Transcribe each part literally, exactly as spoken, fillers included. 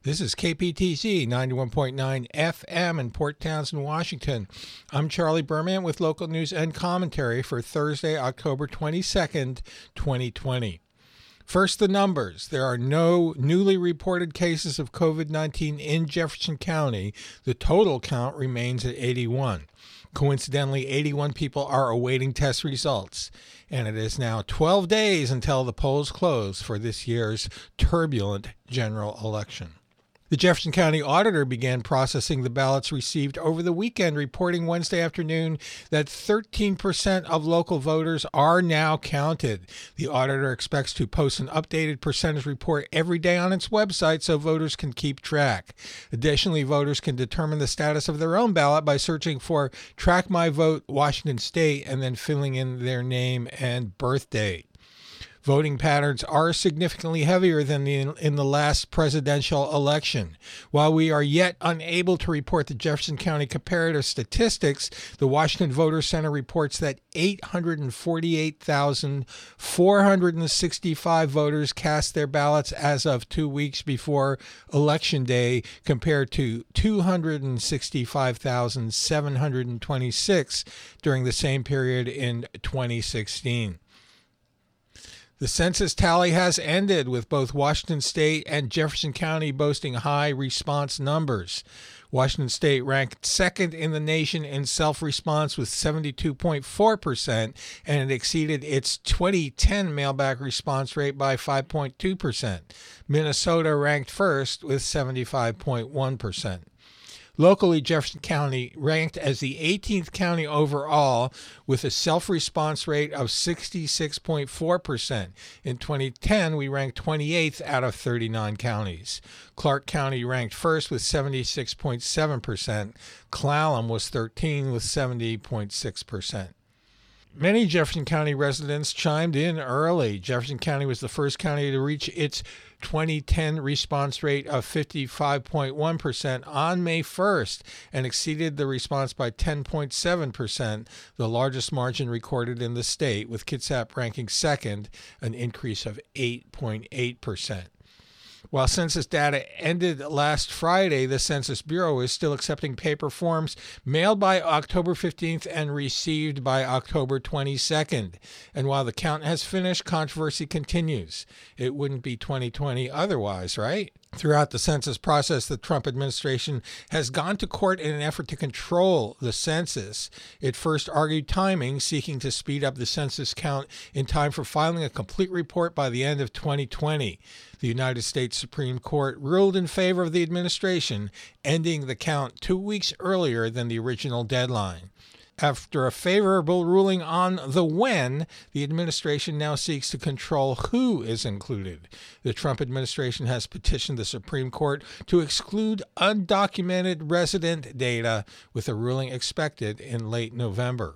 This is K P T Z ninety-one point nine F M in Port Townsend, Washington. I'm Charlie Berman with local news and commentary for Thursday, October twenty-second, twenty twenty. First, the numbers. There are no newly reported cases of COVID nineteen in Jefferson County. The total count remains at eighty-one. Coincidentally, eighty-one people are awaiting test results, and it is now twelve days until the polls close for this year's turbulent general election. The Jefferson County Auditor began processing the ballots received over the weekend, reporting Wednesday afternoon that thirteen percent of local voters are now counted. The auditor expects to post an updated percentage report every day on its website so voters can keep track. Additionally, voters can determine the status of their own ballot by searching for Track My Vote Washington State and then filling in their name and birth date. Voting patterns are significantly heavier than the, in the last presidential election. While we are yet unable to report the Jefferson County comparative statistics, the Washington Voter Center reports that eight hundred forty-eight thousand four hundred sixty-five voters cast their ballots as of two weeks before Election Day, compared to two hundred sixty-five thousand seven hundred twenty-six during the same period in twenty sixteen. The census tally has ended, with both Washington State and Jefferson County boasting high response numbers. Washington State ranked second in the nation in self-response with seventy-two point four percent, and it exceeded its twenty ten mailback response rate by five point two percent. Minnesota ranked first with seventy-five point one percent. Locally, Jefferson County ranked as the eighteenth county overall with a self-response rate of sixty-six point four percent. In twenty ten, we ranked twenty-eighth out of thirty-nine counties. Clark County ranked first with seventy-six point seven percent. Clallam was thirteenth with seventy point six percent. Many Jefferson County residents chimed in early. Jefferson County was the first county to reach its twenty ten response rate of fifty-five point one percent on May first and exceeded the response by ten point seven percent, the largest margin recorded in the state, with Kitsap ranking second, an increase of eight point eight percent. While census data ended last Friday, the Census Bureau is still accepting paper forms mailed by October fifteenth and received by October twenty-second. And while the count has finished, controversy continues. It wouldn't be twenty twenty otherwise, right? Throughout the census process, the Trump administration has gone to court in an effort to control the census. It first argued timing, seeking to speed up the census count in time for filing a complete report by the end of twenty twenty. The United States Supreme Court ruled in favor of the administration, ending the count two weeks earlier than the original deadline. After a favorable ruling on the when, the administration now seeks to control who is included. The Trump administration has petitioned the Supreme Court to exclude undocumented resident data, with a ruling expected in late November.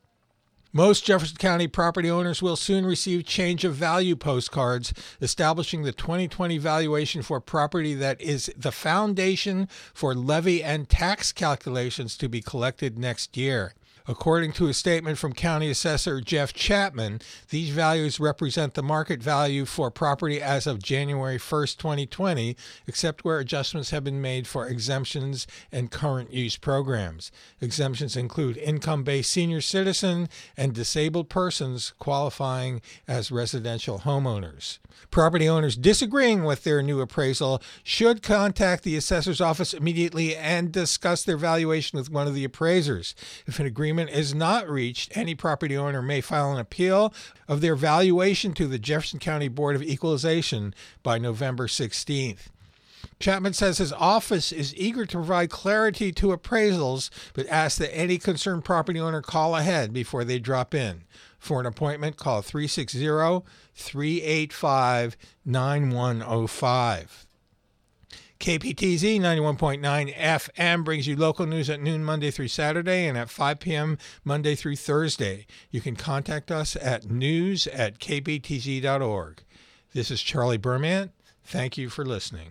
Most Jefferson County property owners will soon receive change of value postcards establishing the twenty twenty valuation for property that is the foundation for levy and tax calculations to be collected next year. According to a statement from County Assessor Jeff Chapman, these values represent the market value for property as of January first, twenty twenty, except where adjustments have been made for exemptions and current use programs. Exemptions include income-based senior citizen and disabled persons qualifying as residential homeowners. Property owners disagreeing with their new appraisal should contact the assessor's office immediately and discuss their valuation with one of the appraisers. If an agreement is not reached, any property owner may file an appeal of their valuation to the Jefferson County Board of Equalization by November sixteenth. Chapman says his office is eager to provide clarity to appraisals, but asks that any concerned property owner call ahead before they drop in. For an appointment, call three six zero, three eight five, nine one zero five. K P T Z ninety-one point nine F M brings you local news at noon Monday through Saturday and at five p.m. Monday through Thursday. You can contact us at news at k p t z dot org. This is Charlie Berman. Thank you for listening.